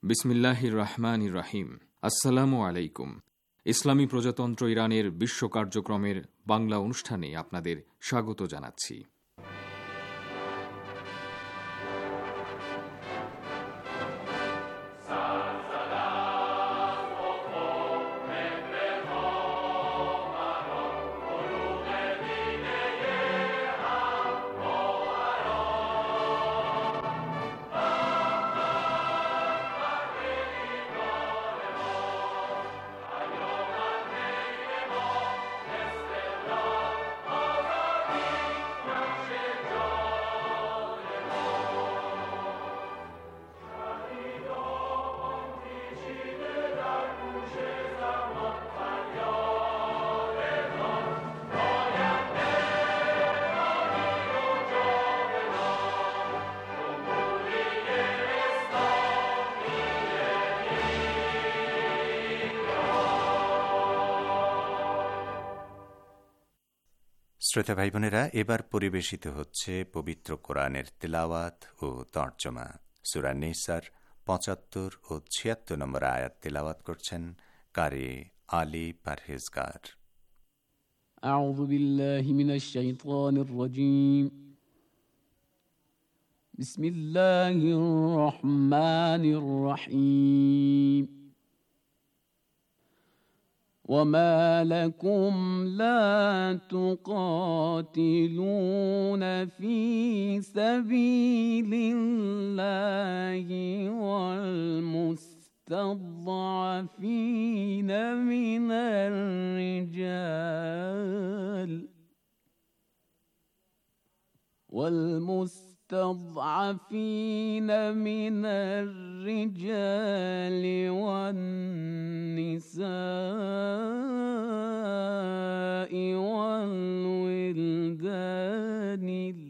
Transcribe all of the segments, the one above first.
বিসমিল্লাহির রহমানির রহিম। আসসালামু আলাইকুম। ইসলামী প্রজাতন্ত্র ইরানের বিশ্ব কার্যক্রমের বাংলা অনুষ্ঠানে আপনাদের স্বাগত জানাচ্ছি। শ্রোতা ভাই বোনেরা, এবার পরিবেশিত হচ্ছে পবিত্র কোরআনের তিলাওয়াত ও তর্জমা। সূরা নিসার ৭৫ ও ৭৬ নম্বর আয়াত তিলাওয়াত করছেন কারি আলী পারহেজগার। আউযু বিল্লাহি মিনাশ শাইতানির রাজীম। বিসমিল্লাহির রহমানির রহিম। وما لكم لا تقاتلون في سبيل الله والمستضعفين من الرجال والنساء والولدان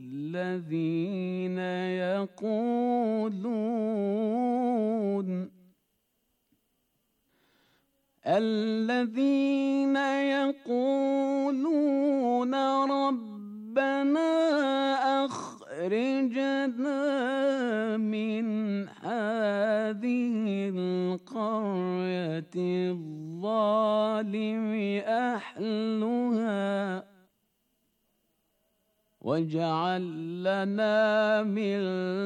الذين يقولون ربنا أخرجنا من هذه القرية الظالم أهلها واجعل لنا من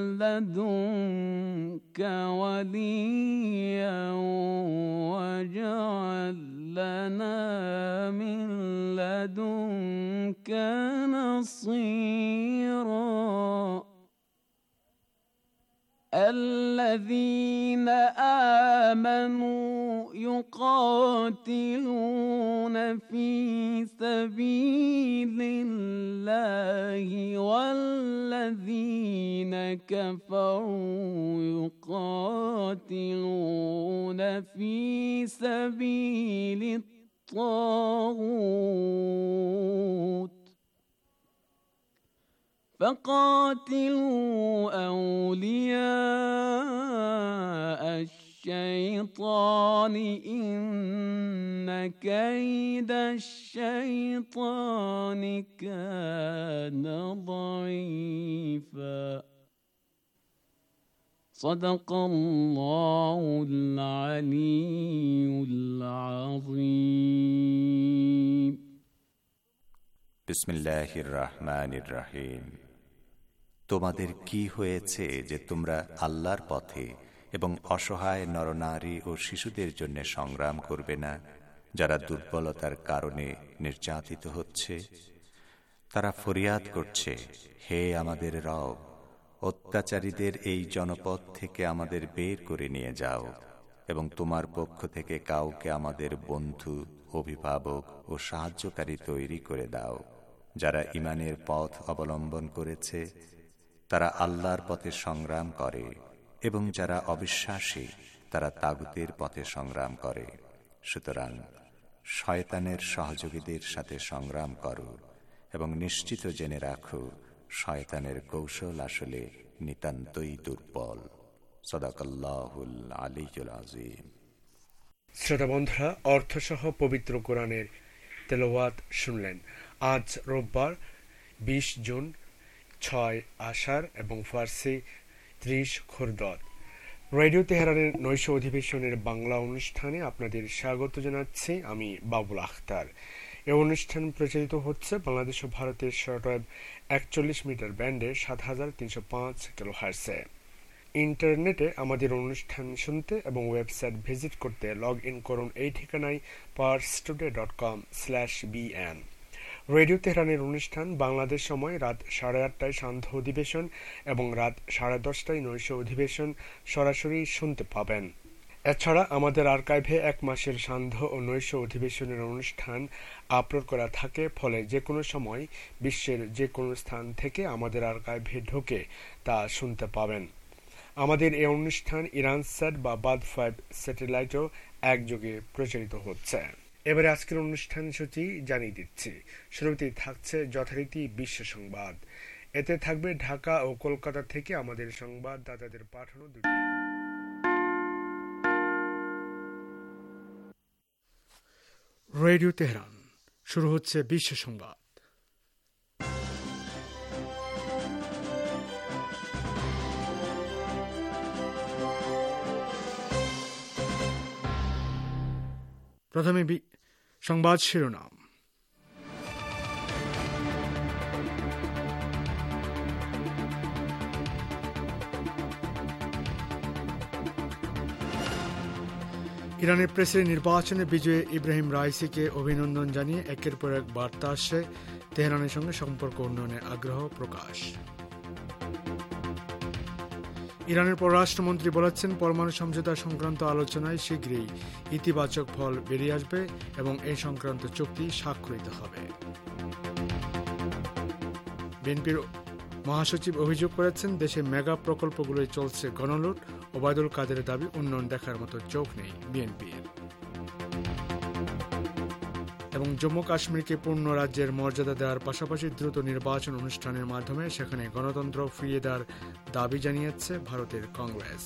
لدنك وليا واجعل لنا من لدنك نصيرا. الذين آمنوا يقاتلون في سبيل الله والذين كفروا يقاتلون في سبيل الطاغوت فقاتلوا أولياء الشيطان إن كيد الشيطان كان ضعيفا. صدق الله العلي العظيم. বিসমিল্লাহির রহমানির রহিম। তোমাদের কি হয়েছে যে তোমরা আল্লাহর পথে এবং অসহায় নরনারী ও শিশুদের জন্য সংগ্রাম করবে না, যারা দুর্বলতার কারণে নির্যাতিত হচ্ছে? তারা ফরিয়াদ করছে, হে আমাদের রব, অত্যাচারীদের এই জনপদ থেকে আমাদের বের করে নিয়ে যাও এবং তোমার পক্ষ থেকে কাউকে আমাদের বন্ধু, অভিভাবক ও সাহায্যকারী তৈরি করে দাও। যারা ঈমানের পথ অবলম্বন করেছে তারা আল্লাহর পথে সংগ্রাম করে, এবং যারা অবিশ্বাসী তারা তাগুতের পথে সংগ্রাম করে। সুতরাং শয়তানের সহযোগীদের সাথে সংগ্রাম করো এবং নিশ্চিত জেনে রাখো, শয়তানের কৌশল আসলে নিতান্তই দুর্বল। সাদাকাল্লাহুল আলিয়্যুল আযীম। শ্রোতা বন্ধুরা, অর্থসহ পবিত্র কোরআনের তেলাওয়াত শুনলেন। আজ রোববার 20 জুন, 6 আষাঢ় এবং ফার্সি 30 খুরদত। রেডিও তেহরানের নৈশ অধিবেশনের বাংলা অনুষ্ঠানে আপনাদের স্বাগত জানাচ্ছি আমি বাবুল আখতার। এই অনুষ্ঠান প্রচারিত হচ্ছে বাংলাদেশ ও ভারতের শর্টওয়েভ 41 মিটার ব্যান্ডে 7305 কিলোহার্টজে। ইন্টারনেটে আমাদের অনুষ্ঠান শুনতে এবং ওয়েবসাইট ভিজিট করতে লগ ইন করুন এই ঠিকানায় parstoday.com/bn। রেডিও তেহরানের অনুষ্ঠান বাংলাদেশ সময় রাত 8:30টায় সান্ধ্য অধিবেশন এবং রাত 10:30টায় নৈশ অধিবেশন সরাসরি শুনতে পাবেন। এছাড়া আমাদের আর্কাইভে 1 মাসের সান্ধ্য ও নৈশ অধিবেশনের অনুষ্ঠান আপলোড করা থাকে, ফলে যে কোনো সময় বিশ্বের যে কোনো স্থান থেকে আমাদের আর্কাইভে ঢুকে তা শুনতে পাবেন। আমাদের এই অনুষ্ঠান ইরান স্যাট বা বাদ 5 স্যাটেলাইটও একযোগে প্রচারিত হচ্ছে। এবারে আজকের অনুষ্ঠান সূচি জানিয়ে দিচ্ছি। শুরুতেই থাকছে যথারীতি বিশ্ব সংবাদ। এতে থাকবে ঢাকা ও কলকাতা থেকে আমাদের সংবাদদাতাদের পাঠানো দুটি রেডিও তেহরান। শুরু হচ্ছে বিশ্ব সংবাদ। প্রথমে সংবাদ শিরোনাম। ইরানের প্রেসিডেন্ট নির্বাচনে বিজয়ী ইব্রাহিম রাইসিকে অভিনন্দন জানিয়ে একের পর এক বার্তা আসছে, তেহরানের সঙ্গে সম্পর্ক উন্নয়নের আগ্রহ প্রকাশ। ইরানের পররাষ্ট্রমন্ত্রী বলেছেন, পরমাণু সমঝোতা সংক্রান্ত আলোচনায় শীঘ্রই ইতিবাচক ফল বেরিয়ে আসবে এবং এই সংক্রান্ত চুক্তি স্বাক্ষরিত হবে। বিএনপির মহাসচিব অভিযোগ করেছেন, দেশে মেগা প্রকল্পগুলোই চলছে গণলুট। ওবায়দুল কাদেরের দাবি, উন্নয়ন দেখার মতো চোখ নেই বিএনপির। এবং জম্মু কাশ্মীরকে পূর্ণ রাজ্যের মর্যাদা দেওয়ার পাশাপাশি দ্রুত নির্বাচন অনুষ্ঠানের মাধ্যমে সেখানে গণতন্ত্র ফিরিয়ে দেওয়ার দাবি জানিয়েছে ভারতের কংগ্রেস।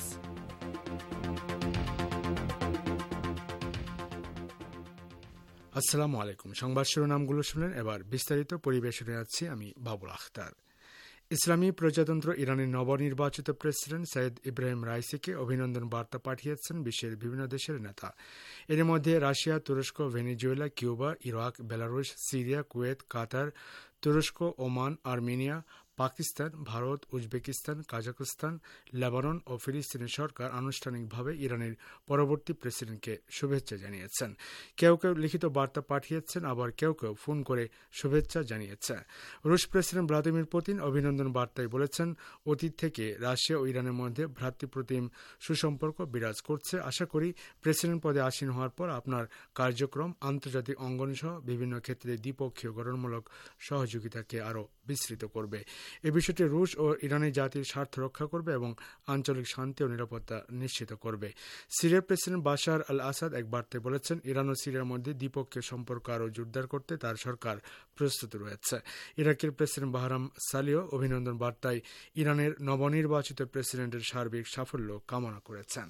আসসালামু আলাইকুম। সংবাদ শিরোনামগুলো শুনলেন, এবার বিস্তারিত পরিবেশনে যাচ্ছি আমি বাবুল আখতার। ইসলামী প্রজাতন্ত্র ইরানের নবনির্বাচিত প্রেসিডেন্ট সৈয়দ ইব্রাহিম রাইসিকে অভিনন্দন বার্তা পাঠিয়েছেন বিশ্বের বিভিন্ন দেশের নেতা। এর মধ্যে রাশিয়া, তুরস্ক, Venezuela, Cuba, Iraq, Belarus, Syria, Kuwait, Qatar, তুরস্ক, Oman, Armenia, Pakistan, Bharat, Uzbekistan, Kazakhstan, Lebanon ও ফিলিস্তিনের সরকার আনুষ্ঠানিকভাবে ইরানের পরবর্তী প্রেসিডেন্টকে শুভেচ্ছা জানিয়েছেন। কেউ কেউ লিখিত বার্তা পাঠিয়েছেন, আবার কেউ কেউ ফোন করে শুভেচ্ছা জানিয়েছে। রুশ প্রেসিডেন্ট ভ্লাদিমির পুতিন অভিনন্দন বার্তায় বলেছেন, অতীত থেকে রাশিয়া ও ইরানের মধ্যে ভ্রাতৃপ্রতিম সুসম্পর্ক বিরাজ করছে। আশা করি প্রেসিডেন্ট পদে আসীন হওয়ার পর আপনার কার্যক্রম আন্তর্জাতিক অঙ্গন সহ বিভিন্ন ক্ষেত্রে দ্বিপক্ষীয় গঠনমূলক সহযোগিতাকে আরও বিস্তৃত করবে। এই বিষয়টি রুশ ও ইরানি জাতির স্বার্থ রক্ষা করবে এবং আঞ্চলিক শান্তি ও নিরাপত্তা নিশ্চিত করবে। সিরিয়ার প্রেসিডেন্ট বাশার আল আসাদ এক বার্তায় বলেছেন, ইরান ও সিরিয়ার মধ্যে দ্বিপক্ষীয় সম্পর্ক আরও জোরদার করতে তার সরকার প্রস্তুত রয়েছে। ইরাকের প্রেসিডেন্ট বাহরাম সালিও অভিনন্দন বার্তায় ইরানের নবনির্বাচিত প্রেসিডেন্টের সার্বিক সাফল্য কামনা করেছেন।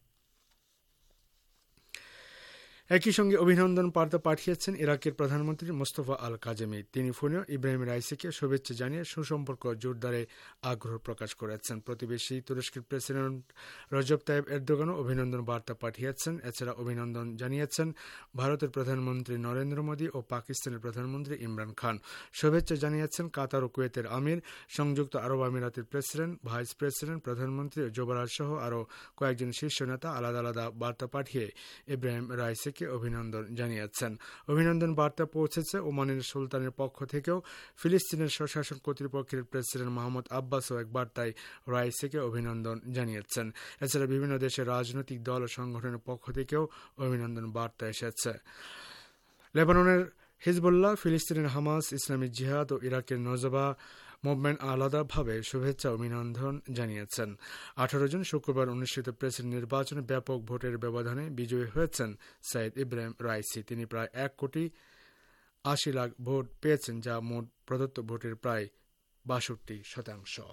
একই সঙ্গে অভিনন্দন বার্তা পাঠিয়েছেন ইরাকের প্রধানমন্ত্রী মোস্তফা আল কাজেমি। তিনি ফোনেও ইব্রাহিম রাইসিকে শুভেচ্ছা জানিয়ে সুসম্পর্ক জোরদারে আগ্রহ প্রকাশ করেছেন। প্রতিবেশী তুরস্কের প্রেসিডেন্ট রজব তাইব এরদোগানও অভিনন্দন বার্তা পাঠিয়েছেন। এছাড়া অভিনন্দন জানিয়েছেন ভারতের প্রধানমন্ত্রী নরেন্দ্র মোদী ও পাকিস্তানের প্রধানমন্ত্রী ইমরান খান। শুভেচ্ছা জানিয়েছেন কাতার ও কুয়েতের আমির, সংযুক্ত আরব আমিরাতের প্রেসিডেন্ট, ভাইস প্রেসিডেন্ট, প্রধানমন্ত্রী ও যুবরাজ সহ আরও কয়েকজন শীর্ষ নেতা আলাদা আলাদা বার্তা পাঠিয়ে ইব্রাহিম রাইসিকে অভিনন্দন জানিয়েছেন। অভিনন্দন বার্তা পৌঁছেছে ওমানের সুলতানের পক্ষ থেকেও। ফিলিস্তিনের স্বশাসন কর্তৃপক্ষের প্রেসিডেন্ট মাহমুদ আব্বাসও এক বার্তায় রাইসিকে অভিনন্দন জানিয়েছেন। এছাড়া বিভিন্ন দেশের রাজনৈতিক দল ও সংগঠনের পক্ষ থেকেও অভিনন্দন বার্তা এসেছে। লেবাননের হিজবুল্লাহ, ফিলিস্তিনের হামাস, ইসলামিক জিহাদ ও ইরাকের নজবা মুভমেন্ট আলাদাভাবে শুভেচ্ছা অভিনন্দন জানিয়েছেন। 18 জন শুক্রবার অনুষ্ঠিত প্রেসিডেন্ট নির্বাচনে ব্যাপক ভোটের ব্যবধানে বিজয়ী হয়েছেন সৈয়দ ইব্রাহিম রাইসি। তিনি প্রায় 1,80,00,000 ভোট পেয়েছেন, যা মোট প্রদত্ত ভোটের প্রায় 62%।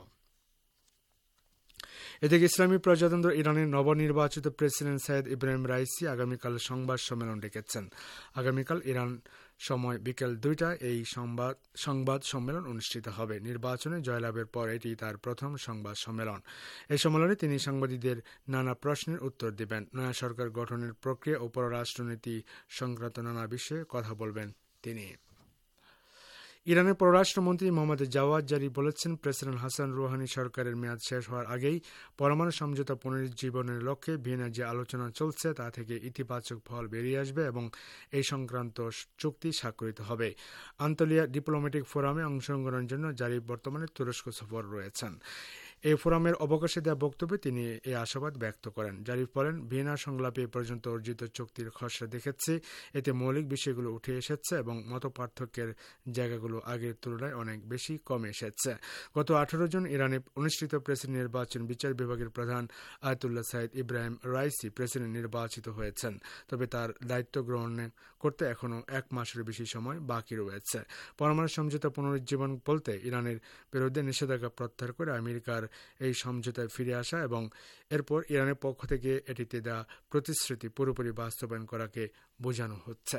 এদিকে ইসলামী প্রজাতন্ত্র ইরানের নবনির্বাচিত প্রেসিডেন্ট সৈয়দ ইব্রাহিম রাইসি আগামীকাল সংবাদ সম্মেলন ডেকেছেন। আগামীকাল ইরান সময় বিকেল 2টায় এই সংবাদ সম্মেলন অনুষ্ঠিত হবে। নির্বাচনে জয়লাভের পর এটি তার প্রথম সংবাদ সম্মেলন। এই সম্মেলনে তিনি সাংবাদিকদের নানা প্রশ্নের উত্তর দেবেন। নয়া সরকার গঠনের প্রক্রিয়া ও পররাষ্ট্রনীতি সংক্রান্ত নানা বিষয়ে কথা বলবেন তিনি। ইরানের পররাষ্ট্রমন্ত্রী মোহাম্মদ জাওয়াদ জারিফ বলেছেন, প্রেসিডেন্ট হাসান রুহানি সরকারের মেয়াদ শেষ হওয়ার আগেই পরমাণু সমঝোতা পুনরুজ্জীবনের লক্ষ্যে ভিয়েনায় যে আলোচনা চলছে তা থেকে ইতিবাচক ফল বেরিয়ে আসবে এবং এই সংক্রান্ত চুক্তি স্বাক্ষরিত হবে। আন্তলিয়া ডিপ্লোম্যাটিক ফোরামে অংশগ্রহণের জন্য জারিফ বর্তমানে তুরস্ক সফর রয়েছেন। এই ফোরামের অবকাশে দেওয়া বক্তব্যে তিনি এই আশাবাদ ব্যক্ত করেন। জারিফ বলেন, ভিয়েনা সংলাপে এ পর্যন্ত অর্জিত চুক্তির খসড়া দেখেছি, এতে মৌলিক বিষয়গুলো উঠে এসেছে এবং মতপার্থক্যের জায়গাগুলো আগের তুলনায় অনেক বেশি কমে এসেছে। গত 18 জুন ইরানে অনুষ্ঠিত প্রেসিডেন্ট নির্বাচন বিচার বিভাগের প্রধান Ayatollah Sayed Ebrahim Raisi president নির্বাচিত হয়েছেন, তবে তার দায়িত্ব গ্রহণ করতে এখনও 1 মাসের বেশি সময় বাকি রয়েছে। পরমাণু সমঝোতা পুনরুজ্জীবন বলতে ইরানের বিরুদ্ধে নিষেধাজ্ঞা প্রত্যাহার করে আমেরিকার এই সমঝোতায় ফিরে আসা এবং এরপর ইরানের পক্ষ থেকে এটিতে দেওয়া প্রতিশ্রুতি পুরোপুরি বাস্তবায়ন করাকে বোঝানো হচ্ছে।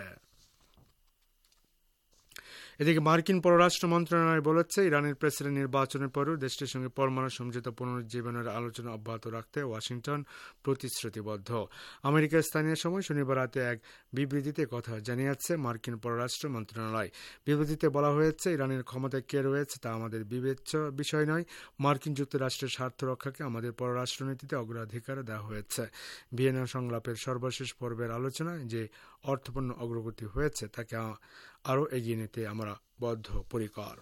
এদিকে মার্কিন পররাষ্ট্র মন্ত্রণালয় বলেছে, ইরানের প্রেসিডেন্ট নির্বাচনের পরও দেশটির সঙ্গে পরমাণু সমঝোতা পুনরুজ্জীবনের আলোচনা অব্যাহত রাখতে ওয়াশিংটন প্রতিশ্রুতিবদ্ধ। আমেরিকার স্থানীয় সময় শনিবার রাতে এক বিবৃতিতে কথা জানিয়েছে মার্কিন পররাষ্ট্র মন্ত্রণালয়। বিবৃতিতে বলা হয়েছে, ইরানের ক্ষমতায় কে রয়েছে তা আমাদের বিবেচ্য বিষয় নয়। মার্কিন যুক্তরাষ্ট্রের স্বার্থ রক্ষাকে আমাদের পররাষ্ট্রনীতিতে অগ্রাধিকার দেওয়া হয়েছে। ভিয়েনা সংলাপের সর্বশেষ পর্বের আলোচনায় যে অর্থপূর্ণ অগ্রগতি হয়েছে তাকে আরও এগিয়ে নিতে আমরা বদ্ধপরিকর।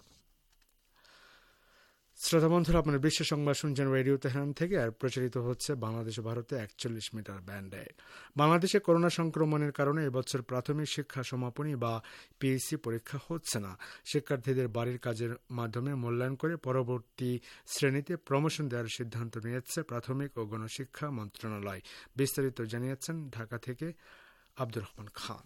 শ্রোতা বন্ধুরা, আপনার বিশ্ব সংবাদ শুনছেন রেডিও তেহরান থেকে, আর প্রচারিত হচ্ছে বাংলাদেশ ও ভারতে 41 মিটার ব্যান্ডে। বাংলাদেশে করোনা সংক্রমণের কারণে এবছর প্রাথমিক শিক্ষা সমাপনী বা পিএসসি পরীক্ষা হচ্ছে না। শিক্ষার্থীদের বাড়ির কাজের মাধ্যমে মূল্যায়ন করে পরবর্তী শ্রেণীতে প্রমোশন দেওয়ার সিদ্ধান্ত নিয়েছে প্রাথমিক ও গণশিক্ষা মন্ত্রণালয়। বিস্তারিত জানিয়েছেন ঢাকা থেকে আব্দুর রহমান খান।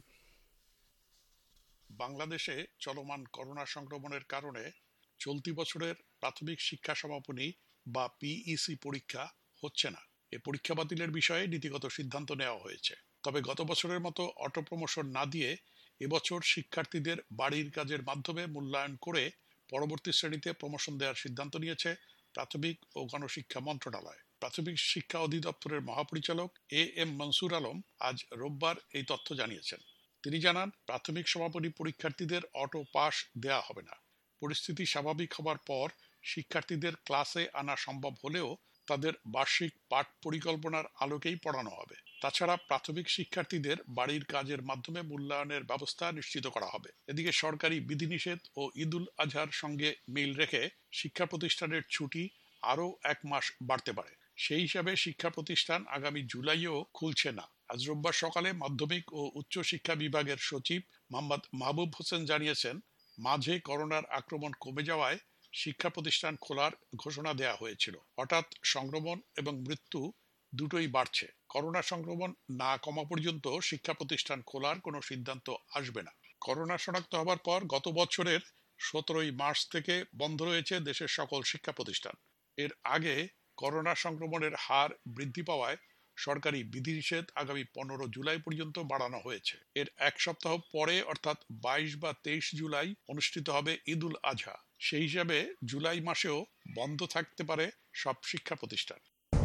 বাংলাদেশে চলমান করোনা সংক্রমণের কারণে চলতি বছরের প্রাথমিক শিক্ষা সমাপনী বা পিইসি পরীক্ষা হচ্ছে না। এই পরীক্ষা বাতিলের বিষয়ে নীতিগত সিদ্ধান্ত নেওয়া হয়েছে। তবে গত বছরের মতো অটো প্রমোশন না দিয়ে এবছর শিক্ষার্থীদের বাড়ির কাজের মাধ্যমে মূল্যায়ন করে পরবর্তী শ্রেণীতে প্রমোশন দেওয়ার সিদ্ধান্ত নিয়েছে প্রাথমিক ও গণশিক্ষা মন্ত্রণালয়। প্রাথমিক শিক্ষা অধিদপ্তরের মহাপরিচালক এম মনসুর আলম আজ রোববার এই তথ্য জানিয়েছেন। তিনি জানান, প্রাথমিক সমাপনী পরীক্ষার্থীদের অটো পাস দেয়া হবে না। পরিস্থিতি স্বাভাবিক হবার পর শিক্ষার্থীদের ক্লাসে আনা সম্ভব হলেও তাদের বার্ষিক পাঠ পরিকল্পনার আলোকেই পড়ানো হবে। তাছাড়া প্রাথমিক শিক্ষার্থীদের বাড়ির কাজের মাধ্যমে মূল্যায়নের ব্যবস্থা নিশ্চিত করা হবে। এদিকে সরকারি বিধিনিষেধ ও ঈদুল আজহার সঙ্গে মিল রেখে শিক্ষা প্রতিষ্ঠানের ছুটি আরও 1 মাস বাড়তে পারে। সেই হিসাবে শিক্ষা প্রতিষ্ঠান আগামী জুলাইও খুলছে না। আজ রোববার সকালে মাধ্যমিক ও উচ্চ শিক্ষা বিভাগের সচিব মোহাম্মদ মাহবুব হোসেন জানিয়েছেন, মাঝে করোনার আক্রমণ কমে যাওয়ায় শিক্ষা প্রতিষ্ঠান খোলার ঘোষণা দেওয়া হয়েছিল। হঠাৎ সংক্রমণ এবং মৃত্যু দুটোই বাড়ছে। করোনা সংক্রমণ না কমা পর্যন্ত শিক্ষা প্রতিষ্ঠান খোলার কোনো সিদ্ধান্ত আসবে না। করোনা শনাক্ত হবার পর গত বছরের 17 মার্চ থেকে বন্ধ রয়েছে দেশের সকল শিক্ষা প্রতিষ্ঠান। এর আগে করোনা সংক্রমণের হার বৃদ্ধি পাওয়ায় সরকারি বিধিনিষেধ আগামী 15 জুলাই পর্যন্ত বাড়ানো হয়েছে। এর 1 সপ্তাহ পরে অর্থাৎ 22 বা 23 জুলাই অনুষ্ঠিত হবে ঈদুল আজহা। সেই হিসাবে জুলাই মাসেও বন্ধ থাকতে পারে সব শিক্ষা প্রতিষ্ঠান।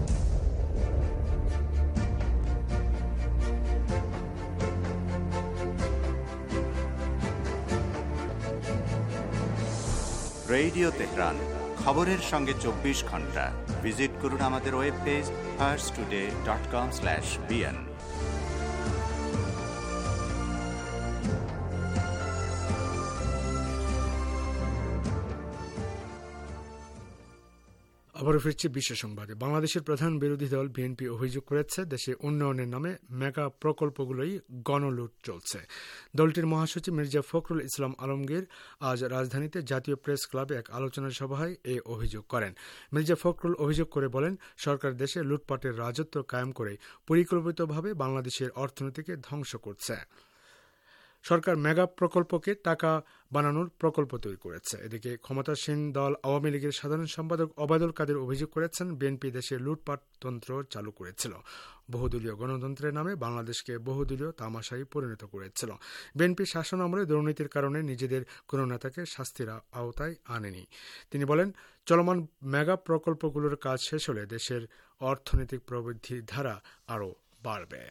রেডিও তেহরান, খবরের সঙ্গে 24 ঘন্টা। ভিজিট করুন আমাদের ওয়েব পেজ farstoday.com/bn। আবারও ফিরছি বিশ্ব সংবাদে। বাংলাদেশের প্রধান বিরোধী দল বিএনপি অভিযোগ করেছে, দেশে উন্নয়নের নামে মেগা প্রকল্পগুলোই গণলুট চলছে। দলটির মহাসচিব মির্জা ফখরুল ইসলাম আলমগীর আজ রাজধানীতে জাতীয় প্রেস ক্লাবে এক আলোচনা সভায় এই অভিযোগ করেন। মির্জা ফখরুল অভিযোগ করে বলেন, সরকার দেশে লুটপাটের রাজত্ব কায়েম করে পরিকল্পিতভাবে বাংলাদেশের অর্থনীতিকে ধ্বংস করছে। সরকার মেগা প্রকল্পকে টাকা বানানোর প্রকল্প তৈরি করেছে। এদিকে ক্ষমতাসীন দল আওয়ামী লীগের সাধারণ সম্পাদক ওবায়দুল কাদের অভিযোগ করেছেন, বিএনপি দেশে লুটপাট তন্ত্র চালু করেছিল, বহুদলীয় গণতন্ত্রের নামে বাংলাদেশকে বহুদলীয় তামাশায় পরিণত করেছিল। বিএনপি শাসন আমলে দুর্নীতির কারণে নিজেদের কোনো নেতাকে শাস্তির আওতায় আনেনি। তিনি বলেন, চলমান মেগা প্রকল্পগুলোর কাজ শেষ হলে দেশের অর্থনৈতিক প্রবৃদ্ধির ধারা আরও বাড়বে।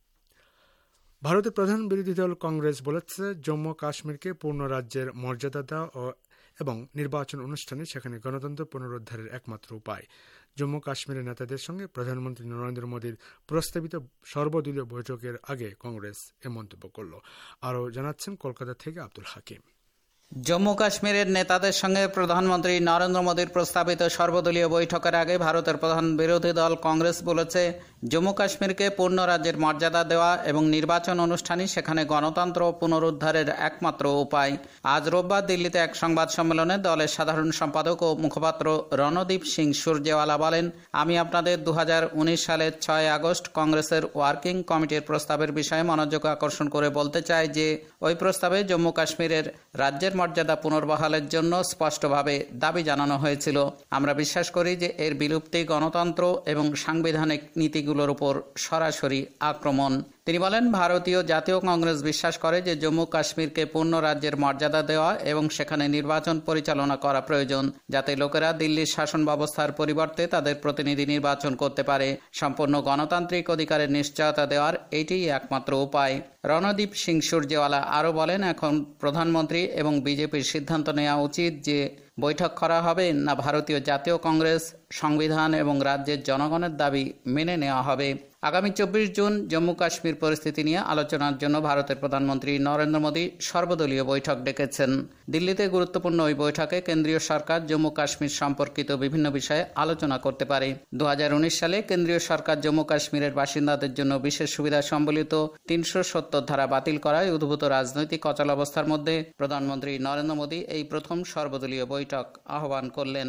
ভারতের প্রধান বিরোধী দল কংগ্রেস বলেছে, জম্মু কাশ্মীরকে পূর্ণ রাজ্যের মর্যাদা দেওয়া এবং নির্বাচন অনুষ্ঠানে সেখানে গণতন্ত্র পুনরুদ্ধারের একমাত্র উপায়। জম্মু কাশ্মীরের নেতাদের সঙ্গে প্রধানমন্ত্রী নরেন্দ্র মোদীর প্রস্তাবিত সর্বদলীয় বৈঠকের আগে কংগ্রেস এ মন্তব্য করল। আরও জানাচ্ছেন কলকাতা থেকে আব্দুল হাকিম। জম্মু কাশ্মীরের নেতাদের সঙ্গে প্রধানমন্ত্রী নরেন্দ্র মোদীর প্রস্তাবিত সর্বদলীয় বৈঠকের আগে ভারতের প্রধান বিরোধী দল কংগ্রেস বলেছে, জম্মু কাশ্মীরকে পূর্ণ রাজ্যের মর্যাদা দেওয়া এবং নির্বাচন অনুষ্ঠানে সেখানে গণতন্ত্র পুনরুদ্ধারের একমাত্র উপায়। আজ রোববার দিল্লিতে এক সংবাদ সম্মেলনে দলের সাধারণ সম্পাদক ও মুখপাত্র রণদীপ সিং সুরজেওয়ালা বলেন, আমি আপনাদের 2019 সালের 6 আগস্ট কংগ্রেসের ওয়ার্কিং কমিটির প্রস্তাবের বিষয়ে মনোযোগ আকর্ষণ করে বলতে চাই যে ওই প্রস্তাবে জম্মু কাশ্মীরের রাজ্যের মর্যাদা পুনর্বহালের জন্য স্পষ্টভাবে দাবি জানানো হয়েছিল। আমরা বিশ্বাস করি যে এর বিলুপ্তি গণতন্ত্র এবং সাংবিধানিক নীতিগুলোর উপর সরাসরি আক্রমণ। তিনি বলেন, ভারতীয় জাতীয় কংগ্রেস বিশ্বাস করে যে জম্মু কাশ্মীরকে পূর্ণ রাজ্যের মর্যাদা দেওয়া এবং সেখানে নির্বাচন পরিচালনা করা প্রয়োজন, যাতে লোকেরা দিল্লির শাসন ব্যবস্থার পরিবর্তে তাদের প্রতিনিধি নির্বাচন করতে পারে। সম্পূর্ণ গণতান্ত্রিক অধিকারের নিশ্চয়তা দেওয়ার এটিই একমাত্র উপায়। রণদীপ সিং সুরজেওয়ালা আরও বলেন, এখন প্রধানমন্ত্রী এবং বিজেপির সিদ্ধান্ত নেওয়া উচিত যে বৈঠক করা হবে না ভারতীয় জাতীয় কংগ্রেস, সংবিধান এবং রাজ্যের জনগণের দাবি মেনে নেওয়া হবে। আগামী 24 জুন জম্মু কাশ্মীর পরিস্থিতি নিয়ে আলোচনার জন্য ভারতের প্রধানমন্ত্রী নরেন্দ্র মোদী সর্বদলীয় বৈঠক ডেকেছেন। দিল্লিতে গুরুত্বপূর্ণ ওই বৈঠকে কেন্দ্রীয় সরকার জম্মু কাশ্মীর সম্পর্কিত বিভিন্ন বিষয়ে আলোচনা করতে পারে। 2019 সালে কেন্দ্রীয় সরকার জম্মু কাশ্মীরের বাসিন্দাদের জন্য বিশেষ সুবিধা সম্বলিত 370 ধারা বাতিল করায় উদ্ভূত রাজনৈতিক অচলাবস্থার মধ্যে প্রধানমন্ত্রী নরেন্দ্র মোদী এই প্রথম সর্বদলীয় বৈঠক আহ্বান করলেন।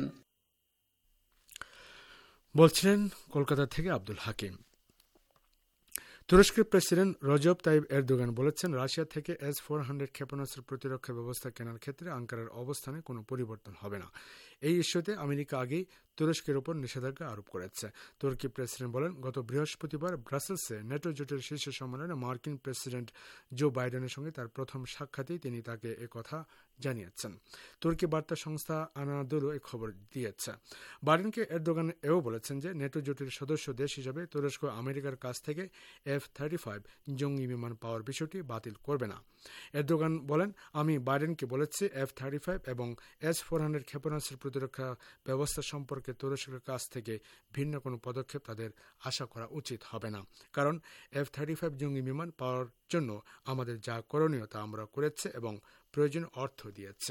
বলছিলেন কলকাতা থেকে আব্দুল হাকিম। তুরস্কের প্রেসিডেন্ট রজব তাইব এরদোগান বলেছেন, রাশিয়া থেকে S-400 ক্ষেপণাস্ত্র প্রতিরক্ষা ব্যবস্থা কেনার ক্ষেত্রে আঙ্কারার অবস্থানে কোনো পরিবর্তন হবে না। এই ইস্যুতে আমেরিকা আগেই তুরস্কের উপর নিষেধাজ্ঞা আরোপ করেছে। তুর্কি প্রেসিডেন্ট বলেন, গত বৃহস্পতিবার ব্রাসেলসে নেটো জোটের শীর্ষ সম্মেলনে মার্কিন প্রেসিডেন্ট জো বাইডেনের সঙ্গে তার প্রথম সাক্ষাতেই তিনি তাকে একথা জানিয়েছেন। তুর্কি বার্তা সংস্থা আনাদোলু এই খবর দিয়েছে। বাইডেনকে এরদোগান এও বলেছেন যে নেটো জোটের সদস্য দেশ হিসেবে তুরস্ক আমেরিকার কাছ থেকে F-35 জঙ্গি বিমান পাওয়ার বিষয়টি বাতিল করবে না। এরদোগান বলেন, আমি বাইডেনকে বলেছি F-35 এবং S-400 ক্ষেপণাস্ত্র প্রতিরক্ষা ব্যবস্থা সম্পর্কে তুরস্কের কাছ থেকে ভিন্ন কোনো পদক্ষেপ তাদের আশা করা উচিত হবে না, কারণ F-35 জঙ্গি বিমান পাওয়ার জন্য আমাদের যা করণীয় তা আমরা করেছি এবং প্রয়োজনীয় অর্থ দিয়েছে।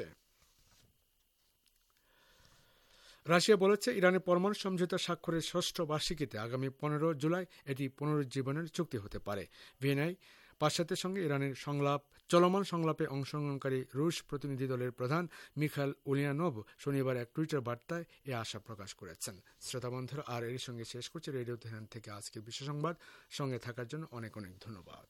রাশিয়া বলেছে, ইরানের পরমাণু সমঝোতা স্বাক্ষরের 6ষ্ঠ বার্ষিকীতে আগামী 15 জুলাই এটি পুনরুজ্জীবনের চুক্তি হতে পারে। ভিয়েনায় পাশ্চাত্যের সঙ্গে ইরানের চলমান সংলাপে অংশগ্রহণকারী রুশ প্রতিনিধি দলের প্রধান মিখাইল উলিয়ানোভ শনিবার এক টুইটার বার্তায় এ আশা প্রকাশ করেছেন। শ্রোতা বন্ধুরা, আর এর সঙ্গে শেষ করছে রেডিও তেহরান থেকে আজকের বিশ্ব সংবাদ। সঙ্গে থাকার জন্য অনেক অনেক ধন্যবাদ।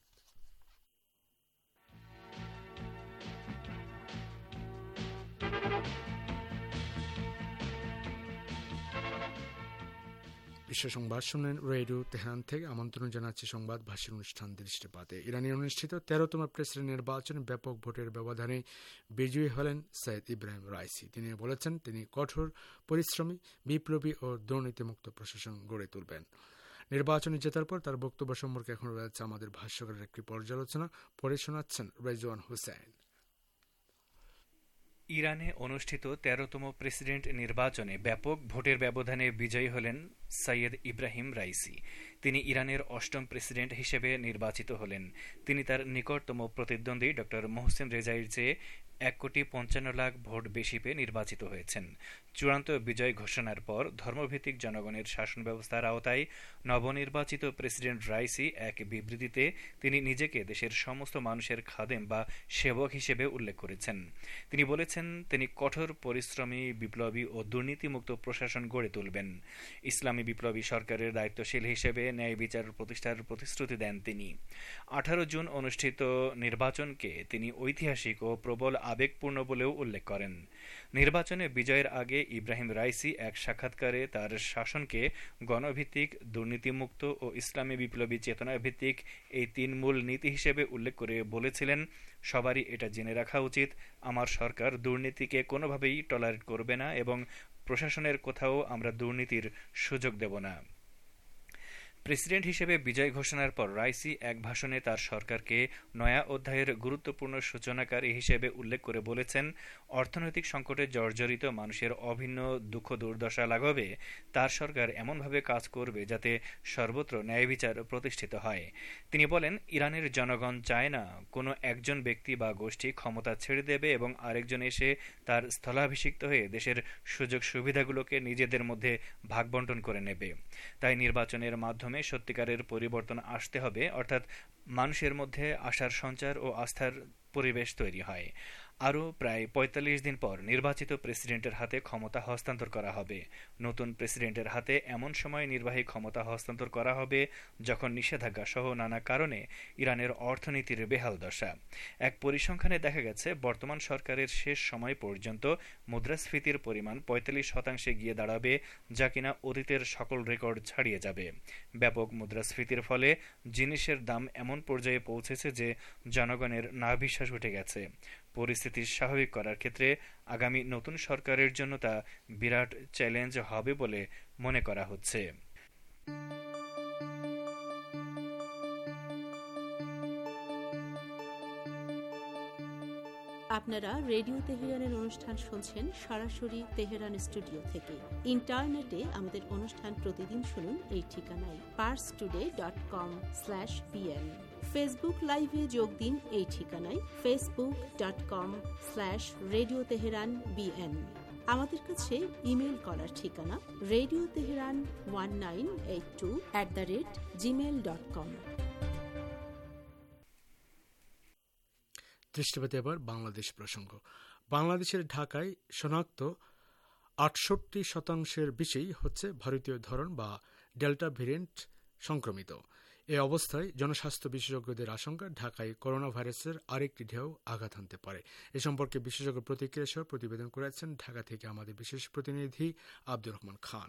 বিশ্ব সংবাদ শুনলেন রেডিও তেহরান থেকে। আমন্ত্রণ জানাচ্ছি সংবাদ ভাষীর অনুষ্ঠান দৃষ্টিপাতে। ইরানে অনুষ্ঠিত 13তম প্রেসিডেন্ট নির্বাচনে ব্যাপক ভোটের ব্যবধানে বিজয়ী হলেন সৈয়দ ইব্রাহিম রাইসি। তিনি বলেছেন, তিনি কঠোর পরিশ্রমী, বিপ্লবী ও দুর্নীতিমুক্ত প্রশাসন গড়ে তুলবেন। নির্বাচনে জেতার পর তার বক্তব্য সম্পর্কে এখন রয়েছে আমাদের ভাষ্যকারের একটি পর্যালোচনা, পড়ে শোনাচ্ছেন রেজওয়ান হোসেন। ইরানে অনুষ্ঠিত 13তম প্রেসিডেন্ট নির্বাচনে ব্যাপক ভোটের ব্যবধানে বিজয়ী হলেন সৈয়দ ইব্রাহিম রাইসি। তিনি ইরানের 8ম প্রেসিডেন্ট হিসেবে নির্বাচিত হলেন। তিনি তার নিকটতম প্রতিদ্বন্দ্বী ড মোহসেন রেজাইর চেয়ে 1,55,00,000 ভোট বেশি পেয়ে নির্বাচিত হয়েছেন। চূড়ান্ত বিজয় ঘোষণার পর ধর্মভিত্তিক জনগণের শাসন ব্যবস্থার আওতায় নবনির্বাচিত প্রেসিডেন্ট রাইসি এক বিবৃতিতে তিনি নিজেকে দেশের সমস্ত মানুষের খাদেম বা সেবক হিসেবে উল্লেখ করেছেন। তিনি বলেছেন, তিনি কঠোর পরিশ্রমী, বিপ্লবী ও দুর্নীতিমুক্ত প্রশাসন গড়ে তুলবেন। ইসলামী বিপ্লবী সরকারের দায়িত্বশীল হিসেবে ন্যায় বিচার প্রতিষ্ঠার প্রতিশ্রুতি দেন তিনি। 18 জুন অনুষ্ঠিত নির্বাচনকে তিনি ঐতিহাসিক ও প্রবল আবেগপূর্ণ বলেও উল্লেখ করেন। নির্বাচনে বিজয়ের আগে ইব্রাহিম রাইসি এক সাক্ষাৎকারে তার শাসনকে গণভিত্তিক, দুর্নীতিমুক্ত ও ইসলামী বিপ্লবী চেতনাভিত্তিক এই 3 মূল নীতি হিসেবে উল্লেখ করে বলেছিলেন, সবারই এটা জেনে রাখা উচিত, আমার সরকার দুর্নীতিকে কোনোভাবেই টলারেট করবে না এবং প্রশাসনের কোথাও আমরা দুর্নীতির সুযোগ দেব না। প্রেসিডেন্ট হিসেবে বিজয় ঘোষণার পর রাইসি এক ভাষণে তার সরকারকে নয়া অধ্যায়ের গুরুত্বপূর্ণ সূচনাকারী হিসেবে উল্লেখ করে বলেছেন, অর্থনৈতিক সংকটে জর্জরিত মানুষের অভিন্ন দুঃখ দুর্দশা লাঘবে তার সরকার এমনভাবে কাজ করবে যাতে সর্বত্র ন্যায় বিচার প্রতিষ্ঠিত হয়। তিনি বলেন, ইরানের জনগণ চায় না কোনো একজন ব্যক্তি বা গোষ্ঠী ক্ষমতা ছেড়ে দেবে এবং আরেকজন এসে তার স্থলাভিষিক্ত হয়ে দেশের সুযোগ সুবিধাগুলোকে নিজেদের মধ্যে ভাগবণ্টন করে নেবে। তাই নির্বাচনের মাধ্যমে সত্যিকারের পরিবর্তন আসতে হবে, অর্থাৎ মানুষের মধ্যে আশার সঞ্চার ও আস্থার পরিবেশ তৈরি হয়। আরও প্রায় ৪৫ দিন পর নির্বাচিত প্রেসিডেন্টের হাতে ক্ষমতা হস্তান্তর করা হবে। নতুন প্রেসিডেন্টের হাতে এমন সময় নির্বাহী ক্ষমতা হস্তান্তর করা হবে যখন নিষেধাজ্ঞা সহ নানা কারণে ইরানের অর্থনীতির বেহাল দশা। এক পরিসংখ্যানে দেখা গেছে, বর্তমান সরকারের শেষ সময় পর্যন্ত মুদ্রাস্ফীতির পরিমাণ ৪৫% গিয়ে দাঁড়াবে, যা কিনা অতীতের সকল রেকর্ড ছাড়িয়ে যাবে। ব্যাপক মুদ্রাস্ফীতির ফলে জিনিসের দাম এমন পর্যায়ে পৌঁছেছে যে জনগণের নাভিশ্বাস উঠে গেছে। পরিস্থিতি স্বাভাবিক করার ক্ষেত্রে আগামী নতুন সরকারের জন্য তা বিরাট চ্যালেঞ্জ হবে বলে মনে করা হচ্ছে। আপনারা রেডিও তেহরানের অনুষ্ঠান শুনছেন সরাসরি তেহরান স্টুডিও থেকে। ইন্টারনেটে আমাদের অনুষ্ঠান প্রতিদিন শুনুন এই ঠিকানায় parstoday.com/bn। ফেসবুক লাইভে যোগ দিন এই ঠিকানায় facebook.com/radio tehran bn। আমাদের কাছে ইমেল করার ঠিকানা radioteheran1982@gmail.com। দৃষ্টিপাতে এবার বাংলাদেশ প্রসঙ্গ। বাংলাদেশের ঢাকায় শনাক্ত ৬৮% বেশি হচ্ছে ভারতীয় ধরন বা ডেল্টা ভেরিয়েন্ট সংক্রমিত। এ অবস্থায় জনস্বাস্থ্য বিশেষজ্ঞদের আশঙ্কা, ঢাকায় করোনা ভাইরাসের আরেকটি ঢেউ আঘাত হানতে পারে। এ সম্পর্কে বিশেষজ্ঞ প্রতিক্রিয়া সহ প্রতিবেদন করেছেন ঢাকা থেকে আমাদের বিশেষ প্রতিনিধি আব্দুর রহমান খান।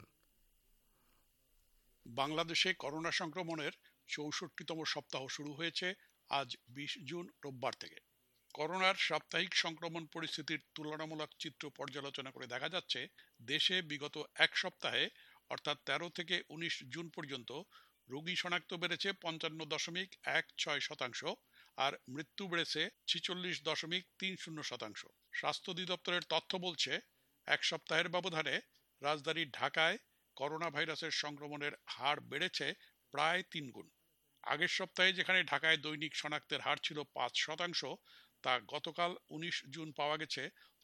বাংলাদেশে করোনা সংক্রমণের ৬৪তম সপ্তাহ শুরু হয়েছে আজ ২০ জুন রোববার থেকে। করোনার সাপ্তাহিক সংক্রমণ পরিস্থিতির তুলনামূলক চিত্র পর্যালোচনা করে দেখা যাচ্ছে, দেশে বিগত এক সপ্তাহে অর্থাৎ ১৩ থেকে ১৯ জুন পর্যন্ত রোগী শনাক্ত বেড়েছে ৫৫.১৬%, আর মৃত্যু বেড়েছে ৪৬.৩০%। স্বাস্থ্য অধিদপ্তরের তথ্য বলছে, এক সপ্তাহের ব্যবধানে রাজধানী ঢাকায় করোনা ভাইরাসের সংক্রমণের হার বেড়েছে প্রায় ৩ গুণ। আগের সপ্তাহে যেখানে ঢাকায় দৈনিক শনাক্তের হার ছিল ৫%, তা গতকাল ১৯ জুন পাওয়া গেছে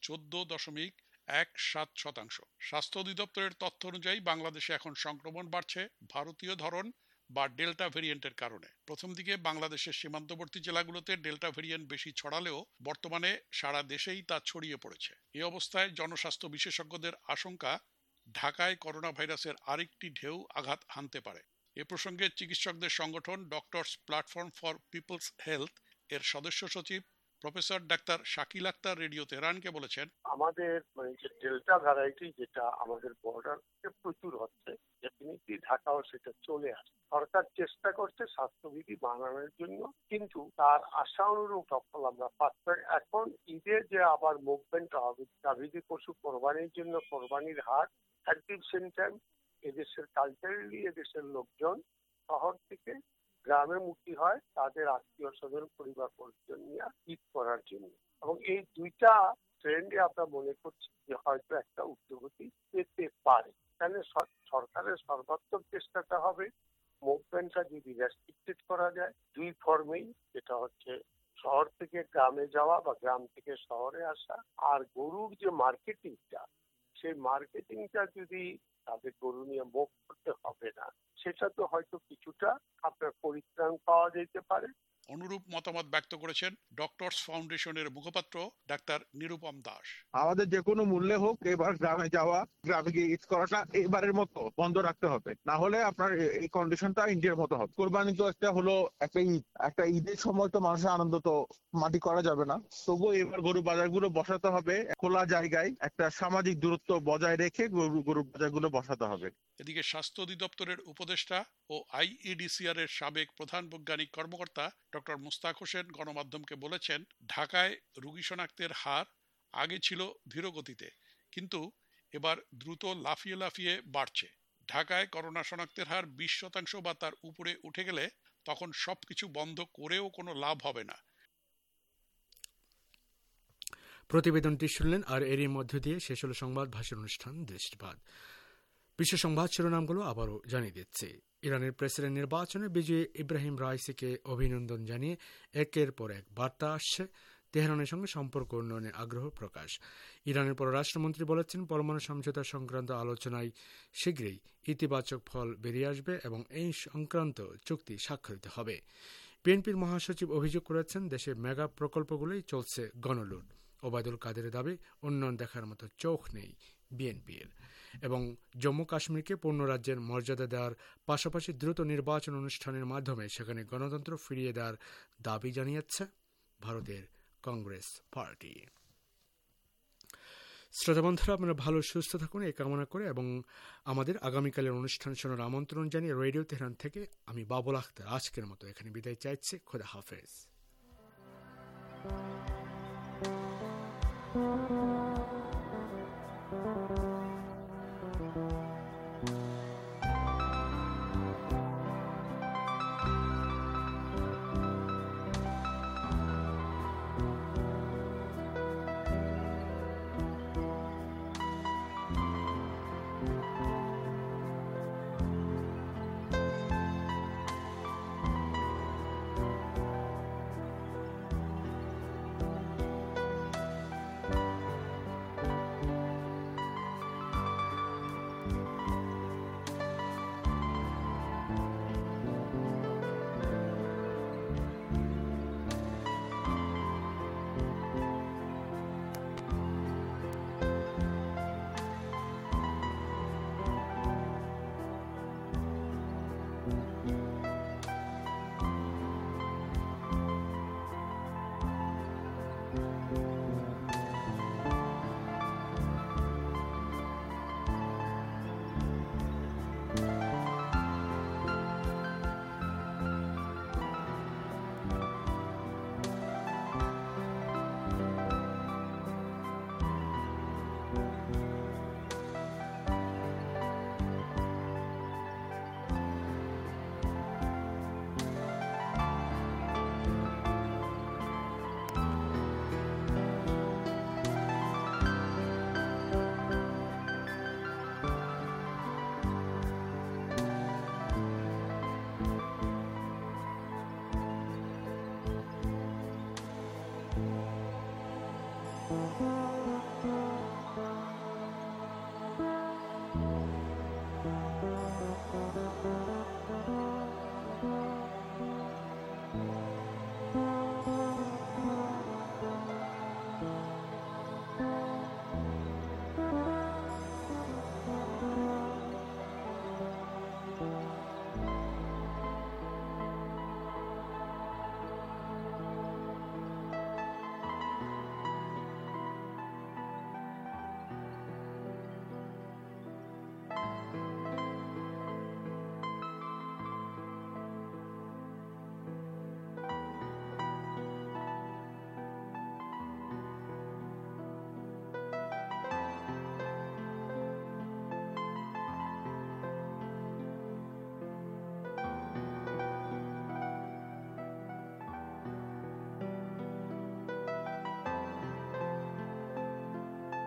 ১৪.১৭%। স্বাস্থ্য অধিদপ্তরের তথ্য অনুযায়ী বাংলাদেশে এখন সংক্রমণ বাড়ছে ভারতীয় ধরন বা ডেল্টা ভেরিয়েন্টের কারণে। প্রথম দিকে বাংলাদেশের সীমান্তবর্তী জেলাগুলোতে ডেল্টা ভেরিয়েন্ট বেশি ছড়ালেও বর্তমানে সারা দেশেই তা ছড়িয়ে পড়েছে। এই অবস্থায় জনস্বাস্থ্য বিশেষজ্ঞদের আশঙ্কা, ঢাকায় করোনা ভাইরাসের আরেকটি ঢেউ আঘাত হানতে পারে। এ প্রসঙ্গে চিকিৎসকদের সংগঠন Doctors Platform for People's Health এর সদস্য সচিব professor doctor Shakil Akhtar radio তেহরানকে বলেছেন, আমাদের যে ডেল্টা ভ্যারাইটি যেটা আমাদের বর্ডারে প্রচুর হচ্ছে, ডেফিনিটলি ঢাকাও সেটা চলে আসে। সরকার চেষ্টা করছে স্বাস্থ্যবিধি বানানোর জন্য, কিন্তু তার আশা অনুরূপ সফল আমরা পাচ্ছি। এখন ঈদে যে আবার মুভমেন্ট হবে, গাভীর পশু কোরবানির জন্য কোরবানির হাট, অ্যাট দি সেম টাইম এদেশের কালচারালি এদেশের লোকজন শহর থেকে গ্রামে মুক্তি হয় তাদের আত্মীয় স্বজন পরিবার পরিজন নিয়ে ঈদ করার জন্য, এবং এই দুইটা ট্রেন্ডে আমরা মনে করছি যে হয়তো একটা উদ্যোগতি পেতে পারে। তাহলে সরকারের সর্বাত্মক চেষ্টাটা হবে মুভমেন্টটা যদি রেস্ট্রিক্টেড করা যায় দুই ফর্মেই, যেটা হচ্ছে শহর থেকে গ্রামে যাওয়া বা গ্রাম থেকে শহরে আসা, আর গরুর যে মার্কেটিংটা, সেই মার্কেটিংটা যদি তাদের গরু নিয়ে মুভ করতে হবে না, সেটা তো হয়তো কিছুটা আপনার পরিত্রাণ পাওয়া যেতে পারে। অনুরূপ মতামত ব্যক্ত করেছেন ডক্টরস ফাউন্ডেশনের মুখপাত্র ডাক্তার নিরুপম দাস। আমাদের যে কোনো মূল্যে হোক এবার গ্রামে যাওয়া, গ্রামে গিয়ে ঈদ করাটা এবারের মতো বন্ধ রাখতে হবে, না হলে আপনার এই কন্ডিশনটা ইন্ডিয়ার মতো হবে। কোরবানি তো একটা ঈদের সময় তো মানুষের আনন্দ তো মাটি করা যাবে না, তবুও এবার গরু বাজারগুলো বসাতে হবে খোলা জায়গায়, একটা সামাজিক দূরত্ব বজায় রেখে গরু বাজারগুলো বসাতে হবে। এদিকে স্বাস্থ্য অধিদপ্তরের উপদেষ্টা ও আইইডিসিআর এর সাবেক প্রধান বৈজ্ঞানিক কর্মকর্তা ডক্টর মুস্তাক হোসেন গণমাধ্যমকে বলেছেন, ঢাকায় রোগী শনাক্তের হার আগে ছিল ধীর গতিতে, কিন্তু এবার দ্রুত লাফিয়ে লাফিয়ে বাড়ছে। ঢাকায় করোনা শনাক্তের হার 20% বা তার উপরে উঠে গেলে তখন সবকিছু বন্ধ করেও কোনো লাভ হবে না। প্রতিবেদনটি শুনলেন, আর এরই মধ্য দিয়ে শেষ হল সংবাদ ভাষণ অনুষ্ঠান দেশবাদ। বিশ্ব সংবাদ শিরোনামগুলো আবারও জানিয়ে দিচ্ছে। ইরানের প্রেসিডেন্ট নির্বাচনে বিজয়ী ইব্রাহিম রাইসিকে অভিনন্দন জানিয়ে একের পর এক বার্তা আসছে। তেহরানের সঙ্গে সম্পর্ক উন্নয়নে আগ্রহ প্রকাশ। ইরানের পররাষ্ট্রমন্ত্রী বলেছেন, পরমাণু সমঝোতা সংক্রান্ত আলোচনায় শীঘ্রই ইতিবাচক ফল বেরিয়ে আসবে এবং এই সংক্রান্ত চুক্তি স্বাক্ষরিত হবে। বিএনপির মহাসচিব অভিযোগ করেছেন, দেশে মেগা প্রকল্পগুলোই চলছে গণলুট। ওবায়দুল কাদেরের দাবি, উন্নয়ন দেখার মতো চোখ নেই বিএনপির। এবং জম্মু কাশ্মীরকে পূর্ণ রাজ্যের মর্যাদা দেওয়ার পাশাপাশি দ্রুত নির্বাচন অনুষ্ঠানের মাধ্যমে সেখানে গণতন্ত্র ফিরিয়ে দেওয়ার দাবি জানিয়েছে ভারতের কংগ্রেস পার্টি। শ্রোতা বন্ধুরা, আপনারা ভালো সুস্থ থাকুন এই কামনা করে এবং আমাদের আগামীকালের অনুষ্ঠান শোনার আমন্ত্রণ জানিয়ে রেডিও তেহরান থেকে আমি বাবুল আখতার আজকের মতো এখানে বিদায় চাইছি। খোদা হাফেজ।